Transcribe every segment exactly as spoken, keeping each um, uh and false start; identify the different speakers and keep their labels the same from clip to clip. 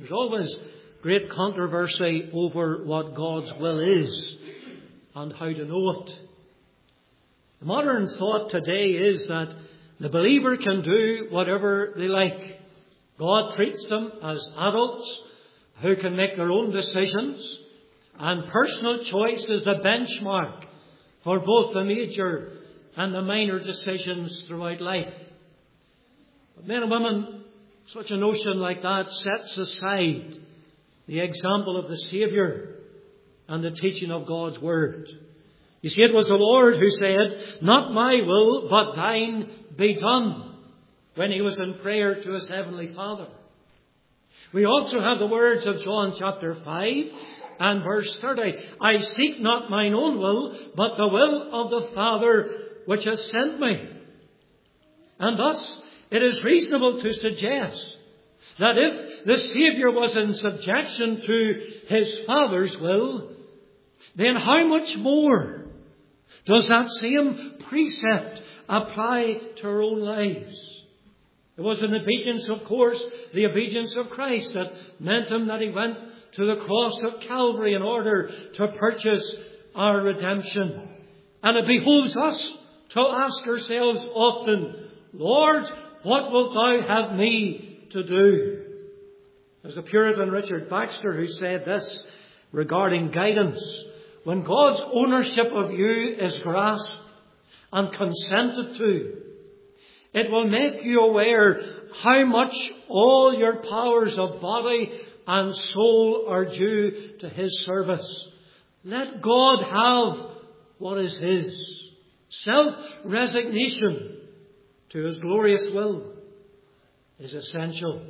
Speaker 1: There's always great controversy over what God's will is and how to know it. The modern thought today is that the believer can do whatever they like. God treats them as adults who can make their own decisions, and personal choice is the benchmark for both the major and the minor decisions throughout life. But men and women, such a notion like that sets aside the example of the Saviour and the teaching of God's Word. You see, it was the Lord who said, "Not my will, but thine be done," when he was in prayer to his heavenly Father. We also have the words of John chapter five and verse thirty. "I seek not mine own will, but the will of the Father which has sent me." And thus it is reasonable to suggest that if the Saviour was in subjection to his Father's will, then how much more does that same precept apply to our own lives? It was in obedience, of course, the obedience of Christ that meant him that he went to the cross of Calvary in order to purchase our redemption. And it behoves us to ask ourselves often, "Lord, what wilt thou have me to do?" There's the Puritan Richard Baxter who said this regarding guidance: "When God's ownership of you is grasped and consented to, it will make you aware how much all your powers of body and soul are due to his service. Let God have what is his. Self-resignation to his glorious will is essential."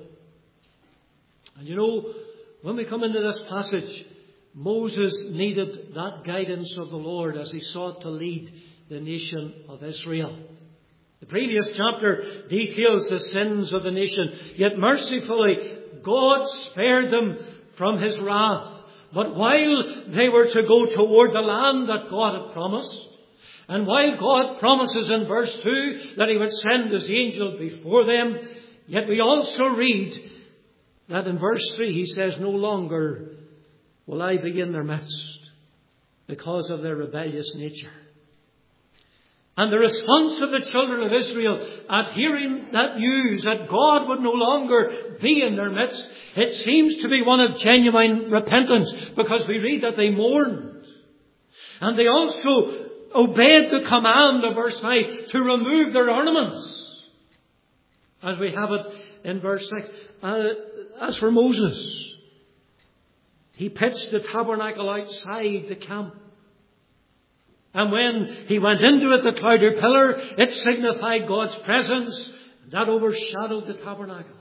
Speaker 1: And you know, when we come into this passage, Moses needed that guidance of the Lord as he sought to lead the nation of Israel. The previous chapter details the sins of the nation, yet mercifully God spared them from his wrath. But while they were to go toward the land that God had promised, and while God promises in verse two that he would send his angel before them, yet we also read that in verse three he says, "No longer will I be in their midst because of their rebellious nature." And the response of the children of Israel at hearing that news that God would no longer be in their midst, it seems to be one of genuine repentance, because we read that they mourned. And they also obeyed the command of verse five to remove their ornaments, as we have it in verse six. Uh, as for Moses, he pitched the tabernacle outside the camp. And when he went into it, the cloud or pillar, it signified God's presence. That overshadowed the tabernacle.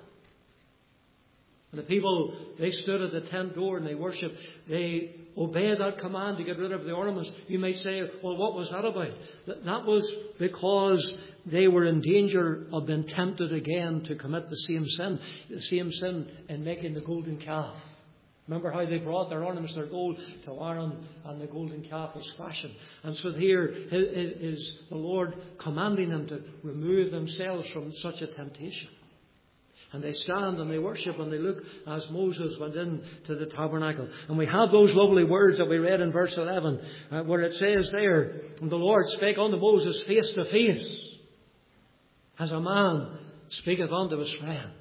Speaker 1: And the people, they stood at the tent door and they worshipped. They obeyed that command to get rid of the ornaments. You may say, "Well, what was that about?" That was because they were in danger of being tempted again to commit the same sin. The same sin in making the golden calf. Remember how they brought their ornaments, their gold, to Aaron, and the golden calf was fashioned. And so here is the Lord commanding them to remove themselves from such a temptation. And they stand and they worship and they look as Moses went in to the tabernacle. And we have those lovely words that we read in verse eleven, uh, where it says there, "And the Lord spake unto Moses face to face, as a man speaketh unto his friend."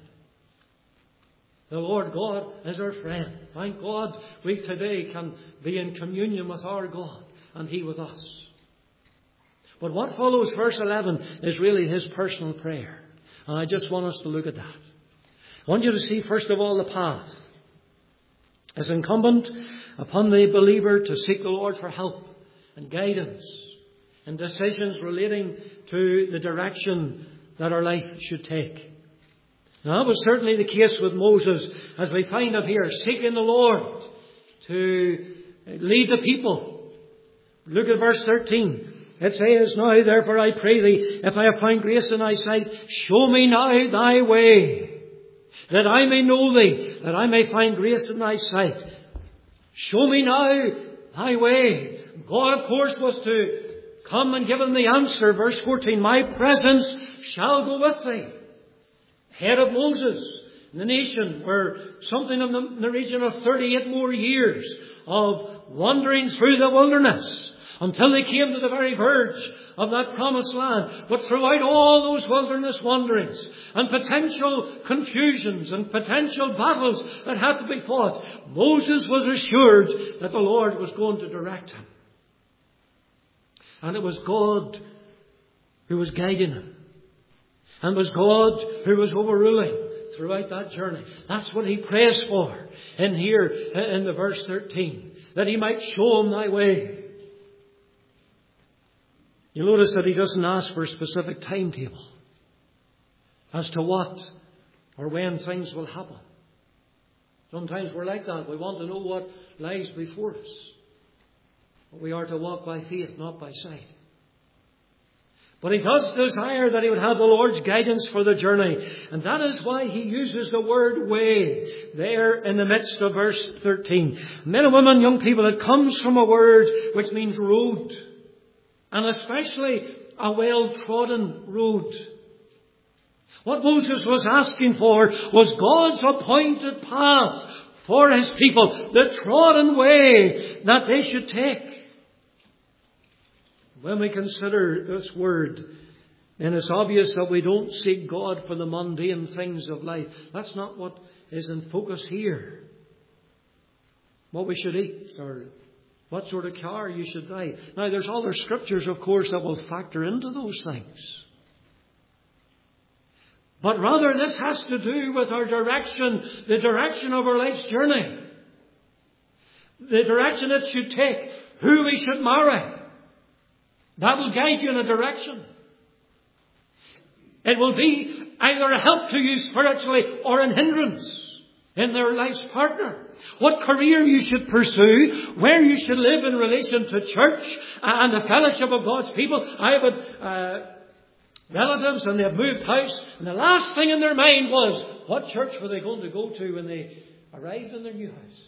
Speaker 1: The Lord God is our friend. Thank God we today can be in communion with our God and he with us. But what follows verse eleven is really his personal prayer. And I just want us to look at that. I want you to see first of all the path. It's incumbent upon the believer to seek the Lord for help and guidance in decisions relating to the direction that our life should take. Now, that was certainly the case with Moses, as we find up here, seeking the Lord to lead the people. Look at verse thirteen. It says, "Now therefore I pray thee, if I have found grace in thy sight, show me now thy way, that I may know thee, that I may find grace in thy sight." Show me now thy way. God, of course, was to come and give him the answer. Verse fourteen, "My presence shall go with thee." Head of Moses, The nation were something in the, in the region of thirty-eight more years of wandering through the wilderness until they came to the very verge of that promised land. But throughout all those wilderness wanderings and potential confusions and potential battles that had to be fought, Moses was assured that the Lord was going to direct him. And it was God who was guiding him. And it was God who was overruling throughout that journey. That's what he prays for in here in the verse thirteen. That he might show him thy way. You'll notice that he doesn't ask for a specific timetable as to what or when things will happen. Sometimes we're like that. We want to know what lies before us. But we are to walk by faith, not by sight. But he does desire that he would have the Lord's guidance for the journey. And that is why he uses the word way there in the midst of verse thirteen. Men and women, young people, it comes from a word which means road. And especially a well-trodden road. What Moses was asking for was God's appointed path for his people. The trodden way that they should take. When we consider this word, then it's obvious that we don't seek God for the mundane things of life. That's not what is in focus here. What we should eat or what sort of car you should drive. Now, there's other scriptures, of course, that will factor into those things. But rather, this has to do with our direction, the direction of our life's journey. The direction it should take, who we should marry. That will guide you in a direction. It will be either a help to you spiritually or an hindrance in their life's partner. What career you should pursue, where you should live in relation to church and the fellowship of God's people. I have uh, relatives and they have moved house, and the last thing in their mind was, what church were they going to go to when they arrived in their new house?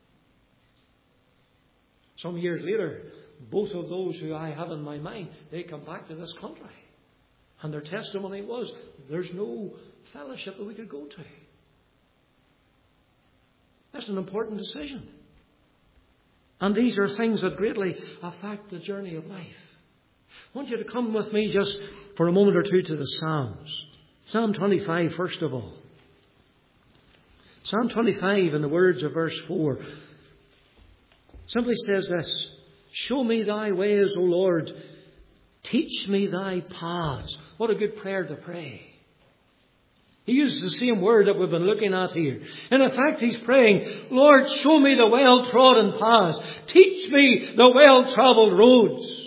Speaker 1: Some years later, both of those who I have in my mind, they come back to this country. And their testimony was, there's no fellowship that we could go to. That's an important decision. And these are things that greatly affect the journey of life. I want you to come with me just for a moment or two to the Psalms. Psalm twenty-five, first of all. Psalm twenty-five, in the words of verse four, simply says this: show me thy ways, O Lord. Teach me thy paths. What a good prayer to pray. He uses the same word that we've been looking at here. And in fact, he's praying, Lord, show me the well-trodden paths. Teach me the well-travelled roads.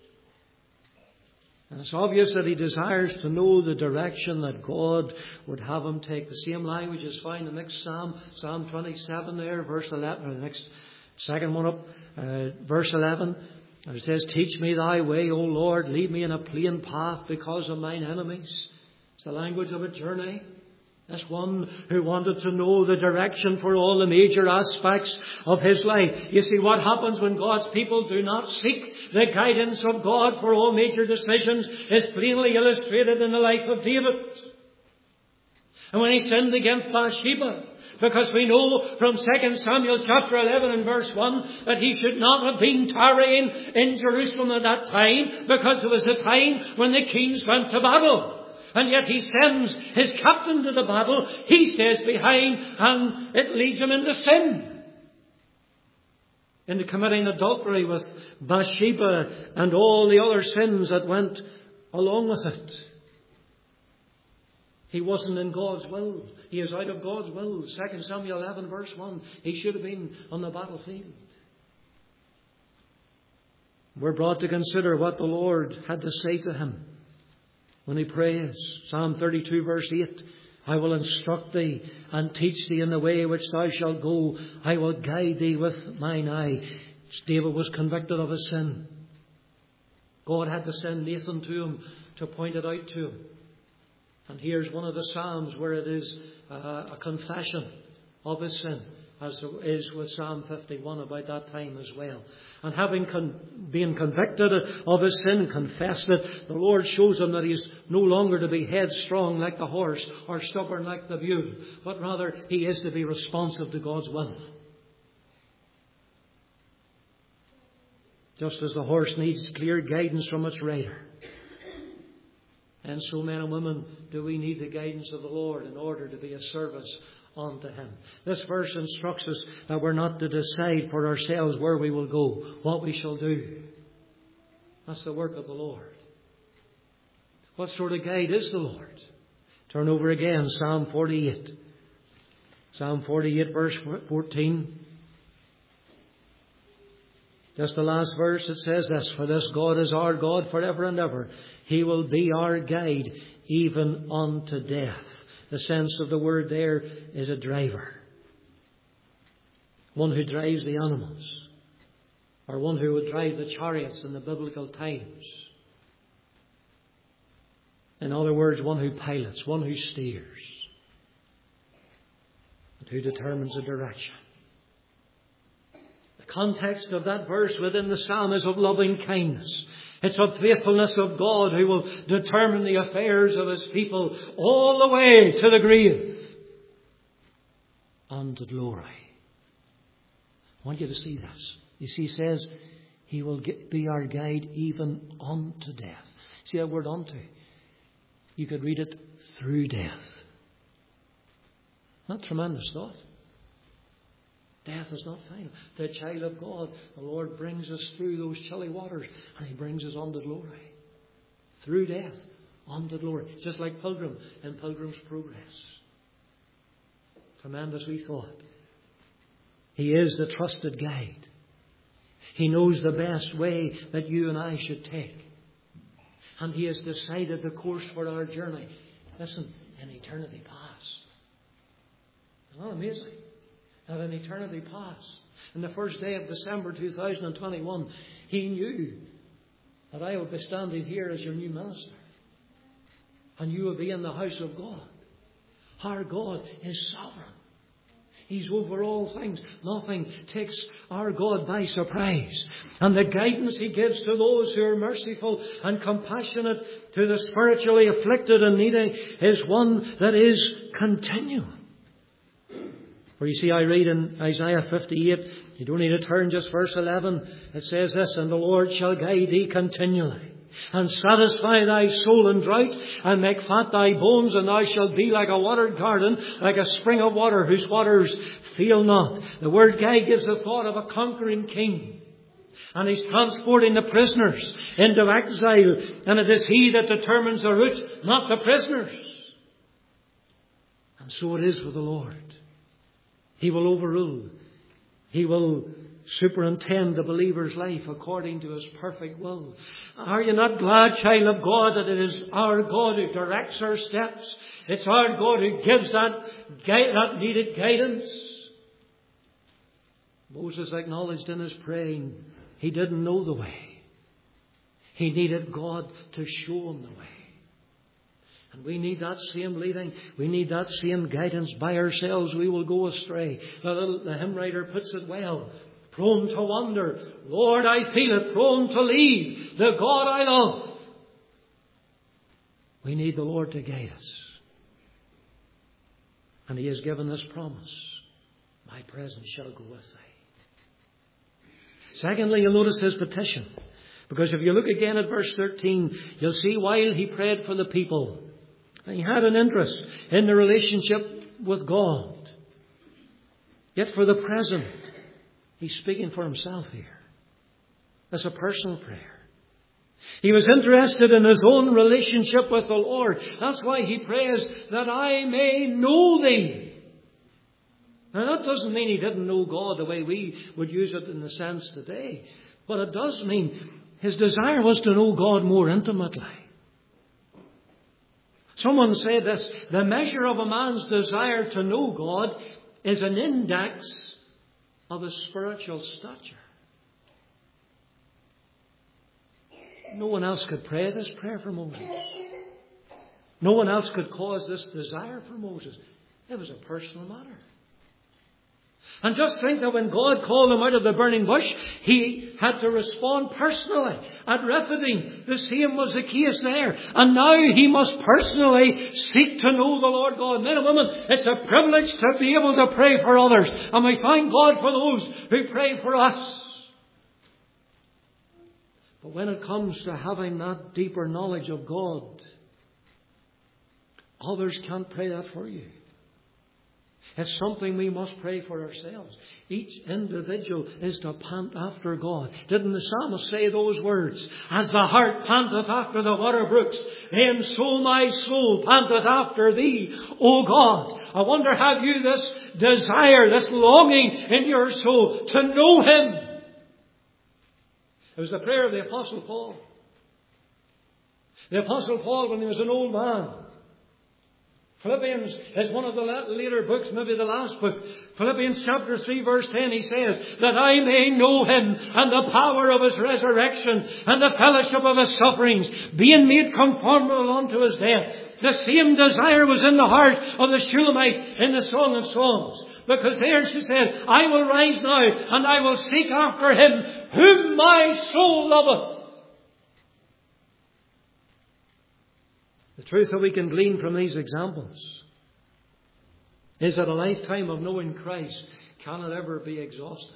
Speaker 1: And it's obvious that he desires to know the direction that God would have him take. The same language is found in the next Psalm, Psalm twenty-seven there, verse eleven, or the next second one up, uh, verse eleven. And it says, teach me thy way, O Lord, lead me in a plain path because of mine enemies. It's the language of a journey. This one who wanted to know the direction for all the major aspects of his life. You see, what happens when God's people do not seek the guidance of God for all major decisions is plainly illustrated in the life of David. And when he sinned against Bathsheba, because we know from Second Samuel chapter eleven and verse one that he should not have been tarrying in Jerusalem at that time, because it was a time when the kings went to battle. And yet he sends his captain to the battle. He stays behind, and it leads him into sin. Into committing adultery with Bathsheba and all the other sins that went along with it. He wasn't in God's will. He is out of God's will. Second Samuel eleven verse one. He should have been on the battlefield. We're brought to consider what the Lord had to say to him when he prays. Psalm thirty-two verse eight. I will instruct thee and teach thee in the way which thou shalt go. I will guide thee with mine eye. David was convicted of his sin. God had to send Nathan to him to point it out to him. And here's one of the Psalms where it is uh, a confession of his sin. as it is with Psalm fifty-one about that time as well. And having con- been convicted of his sin, confessed it, the Lord shows him that he is no longer to be headstrong like the horse or stubborn like the mule, but rather he is to be responsive to God's will. Just as the horse needs clear guidance from its rider, and so men and women do we need the guidance of the Lord in order to be a service unto Him. This verse instructs us that we're not to decide for ourselves where we will go, what we shall do. That's the work of the Lord. What sort of guide is the Lord? Turn over again, Psalm forty-eight. Psalm forty-eight, verse fourteen. Just the last verse, it says this: for this God is our God forever and ever. He will be our guide even unto death. The sense of the word there is a driver. One who drives the animals. Or one who would drive the chariots in the biblical times. In other words, one who pilots, one who steers. And who determines the direction. The context of that verse within the psalm is of loving kindness. It's of faithfulness of God who will determine the affairs of His people all the way to the grave and to glory. I want you to see this. You see, He says He will be our guide even unto death. See that word unto? You could read it through death. Not tremendous thought. Death is not final. The child of God, the Lord brings us through those chilly waters and He brings us unto glory. Through death, unto glory. Just like Pilgrim in Pilgrim's Progress. Tremendous wee thought. He is the trusted guide. He knows the best way that you and I should take. And He has decided the course for our journey. Listen, in eternity past. Isn't that amazing? That in eternity past, in the first day of December two thousand twenty-one, He knew that I would be standing here as your new minister. And you will be in the house of God. Our God is sovereign. He's over all things. Nothing takes our God by surprise. And the guidance He gives to those who are merciful and compassionate to the spiritually afflicted and needy is one that is continual. For you see, I read in Isaiah fifty-eight, you don't need to turn, just verse eleven. It says this: and the Lord shall guide thee continually, and satisfy thy soul in drought, and make fat thy bones, and thou shalt be like a watered garden, like a spring of water, whose waters fail not. The word guide gives the thought of a conquering king. And He's transporting the prisoners into exile, and it is He that determines the route, not the prisoners. And so it is with the Lord. He will overrule. He will superintend the believer's life according to His perfect will. Are you not glad, child of God, that it is our God who directs our steps? It's our God who gives that, that needed guidance. Moses acknowledged in his praying he didn't know the way. He needed God to show him the way. And we need that same leading. We need that same guidance. By ourselves we will go astray. The, little, the hymn writer puts it well. Prone to wander. Lord, I feel it. Prone to leave the God I love. We need the Lord to guide us. And He has given this promise. My presence shall go with thee. Secondly, you'll notice His petition. Because if you look again at verse thirteen, you'll see while He prayed for the people, He had an interest in the relationship with God. Yet for the present, He's speaking for Himself here. As a personal prayer. He was interested in His own relationship with the Lord. That's why He prays, that I may know Thee. Now that doesn't mean He didn't know God the way we would use it in the sense today. But it does mean His desire was to know God more intimately. Someone said this: the measure of a man's desire to know God is an index of his spiritual stature. No one else could pray this prayer for Moses. No one else could cause this desire for Moses. It was a personal matter. And just think that when God called him out of the burning bush, he had to respond personally. At Rephidim, the same was the case there. And now he must personally seek to know the Lord God. Men and women, it's a privilege to be able to pray for others. And we thank God for those who pray for us. But when it comes to having that deeper knowledge of God, others can't pray that for you. It's something we must pray for ourselves. Each individual is to pant after God. Didn't the psalmist say those words? As the hart panteth after the water brooks, then so my soul panteth after thee, O God. I wonder, have you this desire, this longing in your soul to know Him? It was the prayer of the Apostle Paul. The Apostle Paul, when he was an old man, Philippians is one of the later books, maybe the last book. Philippians chapter three verse ten, he says, that I may know Him and the power of His resurrection and the fellowship of His sufferings, being made conformable unto His death. The same desire was in the heart of the Shulamite in the Song of Songs. Because there she said, I will rise now and I will seek after Him whom my soul loveth. The truth that we can glean from these examples is that a lifetime of knowing Christ cannot ever be exhausted.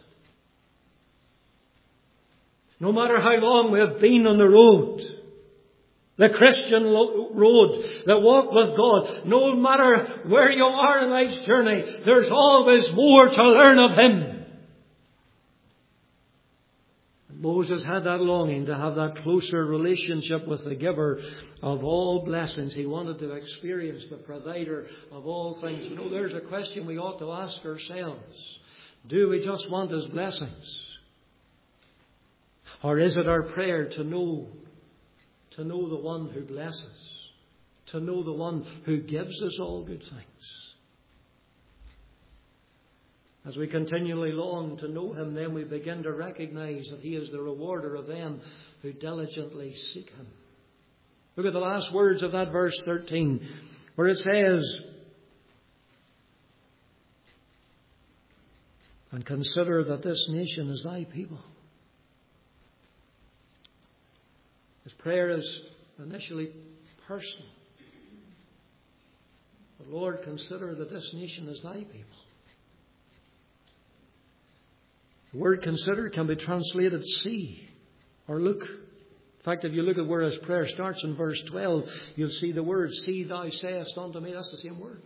Speaker 1: No matter how long we have been on the road, the Christian road, the walk with God, no matter where you are in life's journey, there's always more to learn of Him. Moses had that longing to have that closer relationship with the giver of all blessings. He wanted to experience the provider of all things. You know, there's a question we ought to ask ourselves. Do we just want His blessings? Or is it our prayer to know, to know the one who blesses, to know the one who gives us all good things? As we continually long to know Him, then we begin to recognize that He is the rewarder of them who diligently seek Him. Look at the last words of that verse thirteen, where it says, and consider that this nation is thy people. His prayer is initially personal. But Lord, consider that this nation is thy people. The word consider can be translated see or look. In fact, if you look at where his prayer starts in verse twelve, you'll see the word, see thou sayest unto me. That's the same word.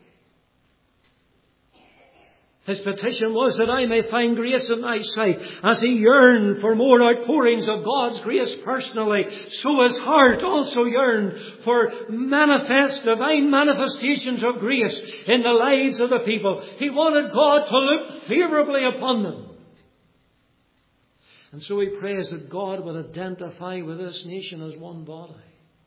Speaker 1: His petition was that I may find grace in thy sight. As he yearned for more outpourings of God's grace personally, so his heart also yearned for manifest, divine manifestations of grace in the lives of the people. He wanted God to look favourably upon them. And so he prays that God would identify with this nation as one body.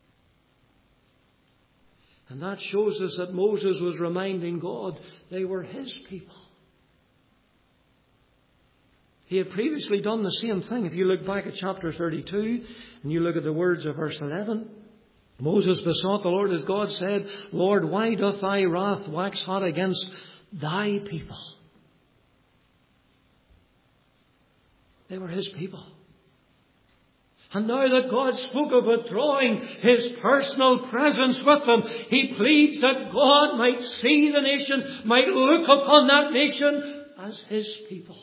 Speaker 1: And that shows us that Moses was reminding God they were His people. He had previously done the same thing. If you look back at chapter thirty-two and you look at the words of verse eleven, Moses besought the Lord, as God said, Lord, why doth thy wrath wax hot against thy people? They were His people. And now that God spoke of withdrawing His personal presence with them, He pleads that God might see the nation, might look upon that nation as His people.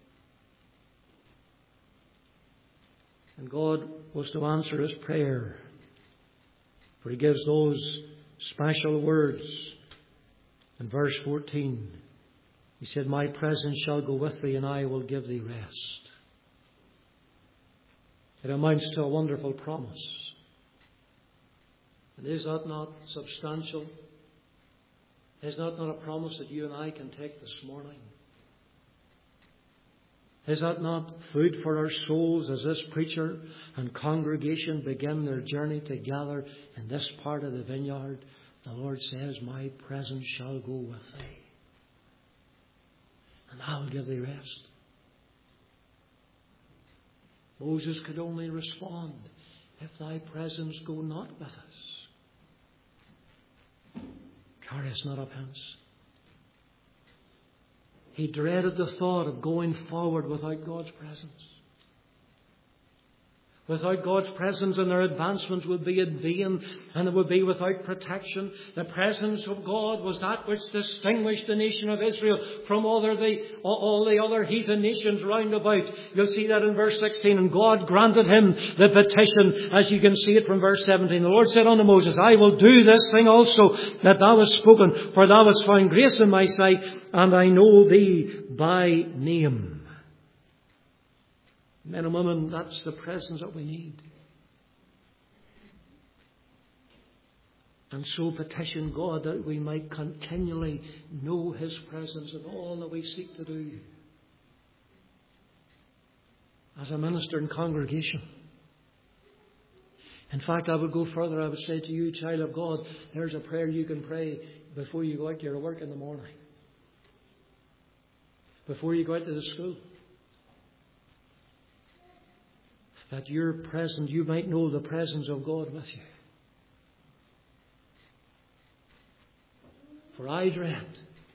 Speaker 1: And God was to answer his prayer. For he gives those special words in verse fourteen. He said, my presence shall go with thee, and I will give thee rest. It amounts to a wonderful promise. And is that not substantial? Is that not a promise that you and I can take this morning? Is that not food for our souls as this preacher and congregation begin their journey together in this part of the vineyard? The Lord says, my presence shall go with thee, and I will give thee rest. Moses could only respond, if thy presence go not with us, carry us not up hence. he dreaded the thought of going forward without God's presence. Without God's presence, and their advancements would be in vain, and it would be without protection. The presence of God was that which distinguished the nation of Israel from other the, all the other heathen nations round about. You'll see that in verse sixteen. And God granted him the petition, as you can see it from verse seventeen. The Lord said unto Moses, I will do this thing also that thou hast spoken, for thou hast found grace in my sight, and I know thee by name. Men and women, that's the presence that we need. And so petition God that we might continually know His presence in all that we seek to do. As a minister in congregation. In fact, I would go further. I would say to you, child of God, there's a prayer you can pray before you go out to your work in the morning. Before you go out to the school. That you're present, you might know the presence of God with you. For I dread,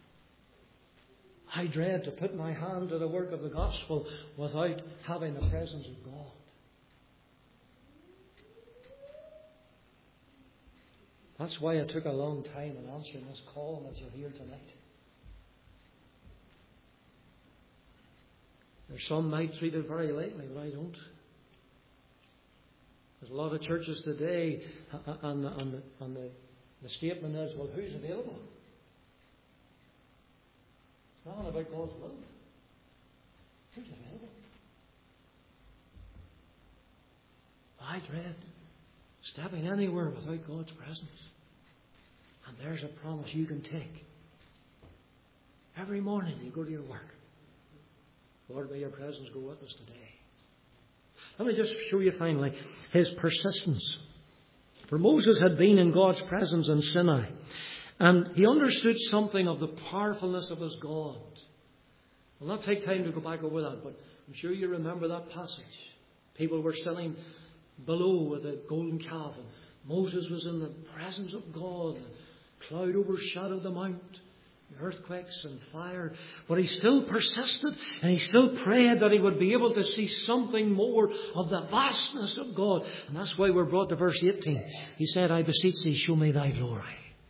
Speaker 1: I dread to put my hand to the work of the gospel without having the presence of God. That's why it took a long time in answering this call that you'll hear tonight. There's some might treat it very lightly, but I don't. There's a lot of churches today, and, and, the, and the, the statement is, well, who's available? It's not about God's will. Who's available? I dread stepping anywhere without God's presence. And there's a promise you can take. Every morning you go to your work. Lord, may your presence go with us today. Let me just show you finally his persistence. For Moses had been in God's presence in Sinai, and he understood something of the powerfulness of his God. I'll not take time to go back over that, but I'm sure you remember that passage. People were sitting below with a golden calf, and Moses was in the presence of God. The cloud overshadowed the mount. Earthquakes and fire, but he still persisted, and he still prayed that he would be able to see something more of the vastness of God. And that's why we're brought to verse eighteen. He said, I beseech thee, show me thy glory.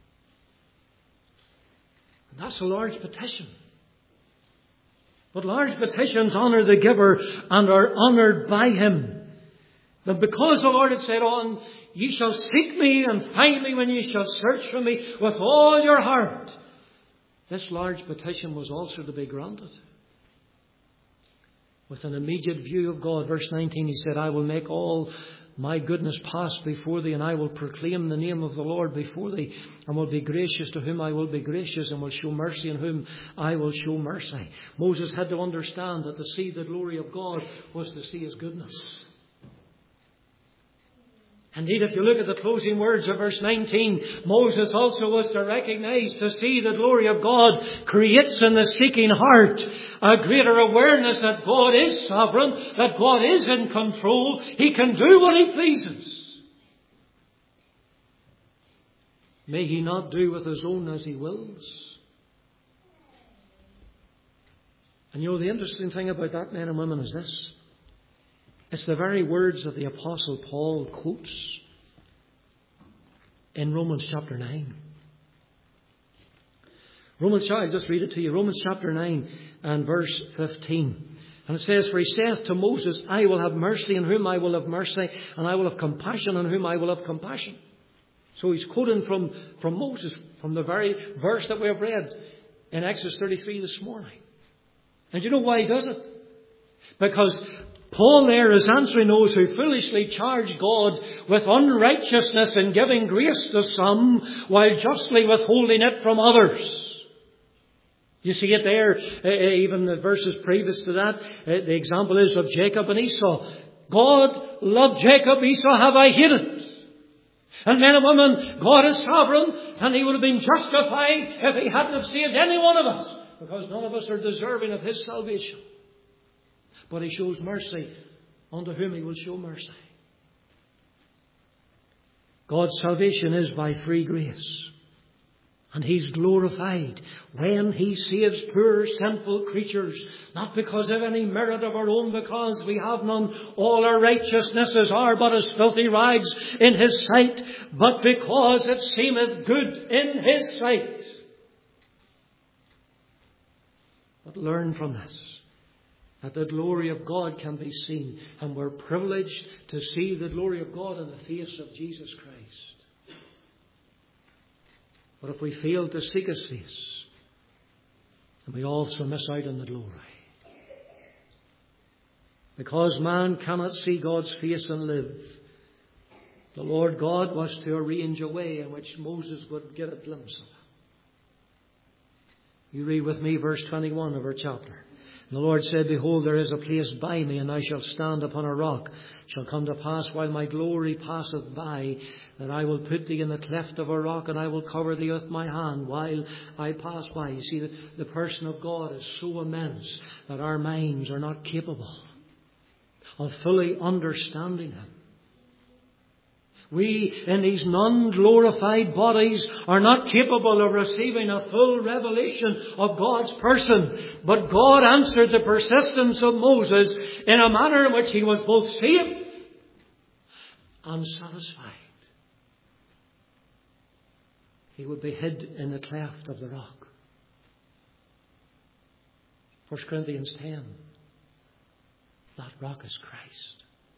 Speaker 1: And that's a large petition. But large petitions honour the giver and are honoured by him. But because the Lord had said on, ye shall seek me and find me when ye shall search for me with all your heart. This large petition was also to be granted. With an immediate view of God. Verse nineteen, he said, I will make all my goodness pass before thee, and I will proclaim the name of the Lord before thee, and will be gracious to whom I will be gracious, and will show mercy on whom I will show mercy. Moses had to understand that to see the glory of God was to see his goodness. Indeed, if you look at the closing words of verse nineteen, Moses also was to recognize, to see the glory of God creates in the seeking heart a greater awareness that God is sovereign, that God is in control. He can do what He pleases. May He not do with His own as He wills. And you know, the interesting thing about that, men and women, is this. It's the very words that the Apostle Paul quotes in Romans chapter nine. Romans, I'll just read it to you. Romans chapter nine and verse fifteen. And it says, for he saith to Moses, I will have mercy on whom I will have mercy, and I will have compassion on whom I will have compassion. So he's quoting from, from Moses, from the very verse that we have read in Exodus thirty-three this morning. And you know why he does it? Because Paul there is answering those who foolishly charge God with unrighteousness in giving grace to some while justly withholding it from others. You see it there, even the verses previous to that. The example is of Jacob and Esau. God loved Jacob, Esau have I hated. And men and women, God is sovereign, and He would have been justified if He hadn't have saved any one of us, because none of us are deserving of His salvation. But He shows mercy unto whom He will show mercy. God's salvation is by free grace. And He's glorified when He saves poor sinful creatures, not because of any merit of our own, because we have none. All our righteousnesses are but as filthy rags in His sight, but because it seemeth good in His sight. But learn from this that the glory of God can be seen, and we're privileged to see the glory of God in the face of Jesus Christ. But if we fail to seek His face, then we also miss out on the glory. Because man cannot see God's face and live, the Lord God was to arrange a way in which Moses would get a glimpse of it. You read with me verse twenty-one of our chapter. And the Lord said, Behold, there is a place by me, and I shall stand upon a rock. It shall come to pass while my glory passeth by, that I will put thee in the cleft of a rock, and I will cover thee with my hand while I pass by. You see, the, the person of God is so immense that our minds are not capable of fully understanding Him. We, in these non-glorified bodies, are not capable of receiving a full revelation of God's person. But God answered the persistence of Moses in a manner in which he was both saved and satisfied. He would be hid in the cleft of the rock. First Corinthians ten. That rock is Christ.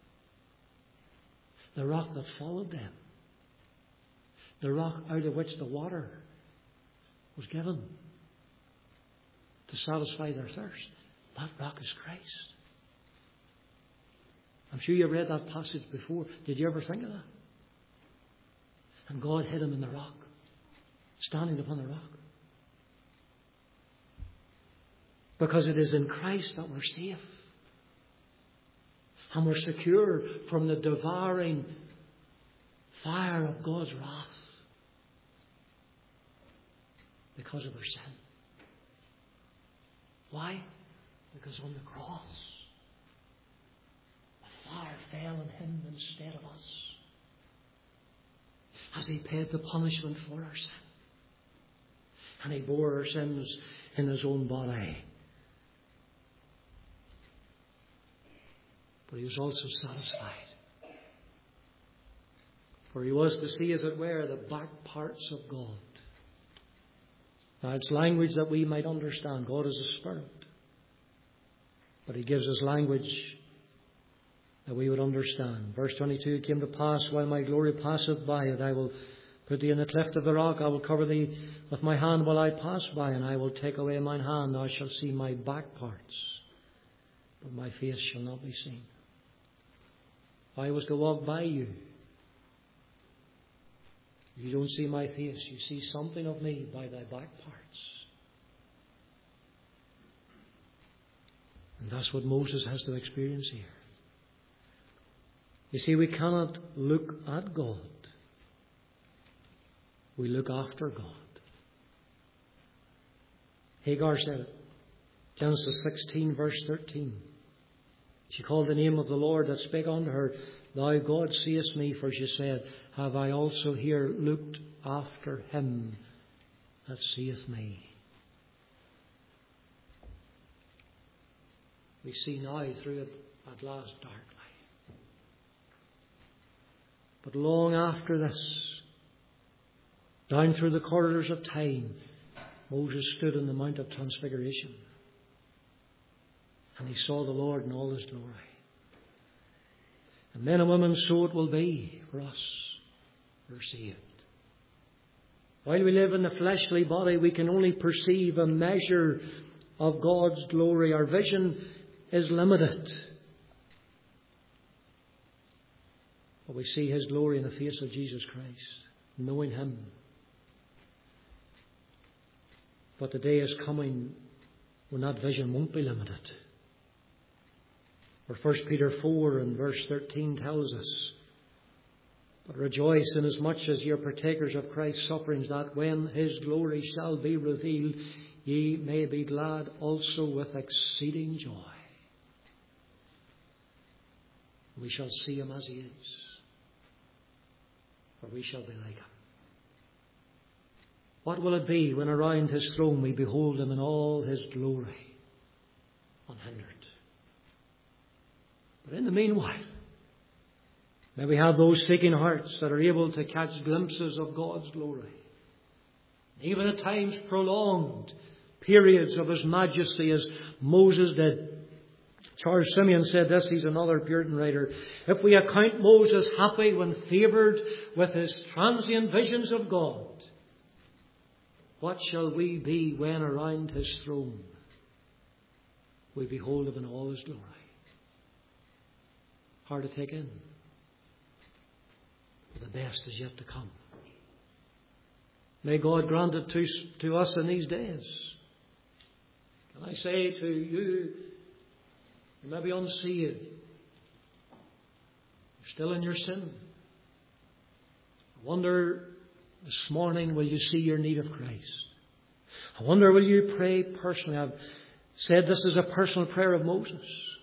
Speaker 1: The rock that followed them. The rock out of which the water was given to satisfy their thirst. That rock is Christ. I'm sure you've read that passage before. Did you ever think of that? And God hid him in the rock, standing upon the rock. Because it is in Christ that we're safe. And we're secure from the devouring fire of God's wrath because of our sin. Why? Because on the cross, the fire fell on Him instead of us, as He paid the punishment for our sin. And He bore our sins in His own body. But He was also satisfied. For He was to see, as it were, the back parts of God. Now, it's language that we might understand. God is a spirit. But He gives us language that we would understand. Verse twenty-two, It came to pass, while my glory passeth by, that I will put thee in the cleft of the rock. I will cover thee with my hand while I pass by, and I will take away mine hand. Thou shalt see my back parts, but my face shall not be seen. If I was to walk by you, you don't see my face. You see something of me by thy back parts. And that's what Moses has to experience here. You see, we cannot look at God. We look after God. Hagar said it. Genesis sixteen, verse thirteen. She called the name of the Lord that spake unto her, Thou God seest me, for she said, Have I also here looked after him that seeth me? We see now through it at last darkly. But long after this, down through the corridors of time, Moses stood on the Mount of Transfiguration. And he saw the Lord in all His glory. And men and women, so it will be for us who are saved. While we live in the fleshly body, we can only perceive a measure of God's glory. Our vision is limited. But we see His glory in the face of Jesus Christ, knowing Him. But the day is coming when that vision won't be limited. For First Peter four and verse thirteen tells us, But rejoice inasmuch as ye are partakers of Christ's sufferings, that when His glory shall be revealed, ye may be glad also with exceeding joy. We shall see Him as He is, for we shall be like Him. What will it be when around His throne we behold Him in all His glory, unhindered? But in the meanwhile, may we have those seeking hearts that are able to catch glimpses of God's glory. Even at times prolonged periods of His majesty, as Moses did. Charles Simeon said this, he's another Puritan writer. If we account Moses happy when favoured with his transient visions of God, what shall we be when around His throne we behold Him in all His glory? Hard to take in. The best is yet to come. May God grant it to, to us in these days. Can I say to you, you may be unsaved, you're still in your sin. I wonder this morning, will you see your need of Christ? I wonder, will you pray personally? I've said this is a personal prayer of Moses.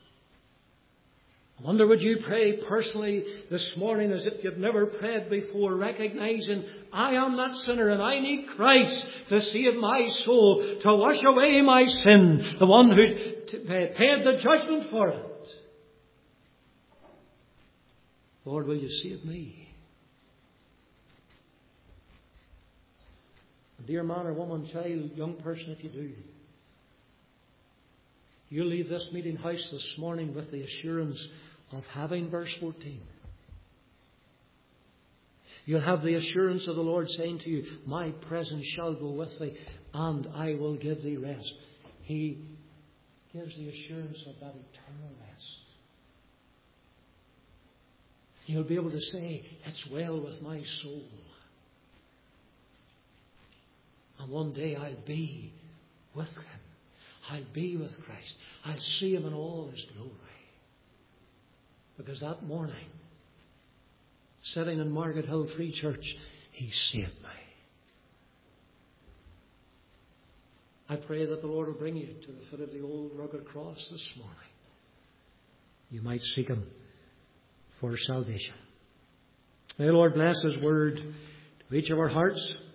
Speaker 1: I wonder, would you pray personally this morning as if you've never prayed before, recognizing I am that sinner and I need Christ to save my soul, to wash away my sin, the one who t- paid the judgment for it. Lord, will you save me? Dear man or woman, child, young person, if you do, you leave this meeting house this morning with the assurance of having verse fourteen. You'll have the assurance of the Lord saying to you, my presence shall go with thee and I will give thee rest. He gives the assurance of that eternal rest. You'll be able to say, it's well with my soul. And one day I'll be with Him. I'll be with Christ. I'll see Him in all His glory. Because that morning, sitting in Market Hill Free Church, He saved me. I pray that the Lord will bring you to the foot of the old rugged cross this morning. You might seek Him for salvation. May the Lord bless His word to each of our hearts.